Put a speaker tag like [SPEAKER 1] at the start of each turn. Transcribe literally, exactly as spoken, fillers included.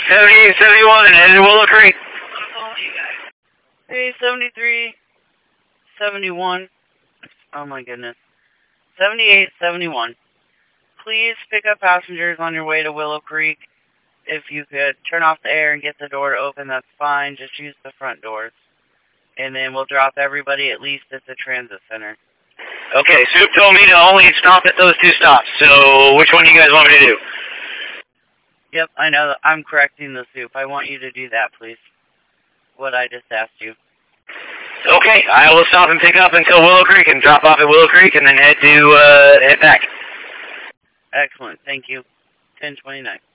[SPEAKER 1] seventy-eight seventy-one, headed to Willow Creek.
[SPEAKER 2] Hey, seventy-three seventy-one. Oh my goodness. seventy-eight seventy-one. Please pick up passengers on your way to Willow Creek. If you could turn off the air and get the door to open, that's fine. Just use the front doors. And then we'll drop everybody at least at the transit center.
[SPEAKER 1] Okay, Soup told me to only stop at those two stops, so which one do you guys want me to do?
[SPEAKER 2] Yep, I know. I'm correcting the Soup. I want you to do that, please. What I just asked you.
[SPEAKER 1] Okay, I will stop and pick up until Willow Creek and drop off at Willow Creek and then head to, uh, head back.
[SPEAKER 2] Excellent, thank you. ten twenty-nine.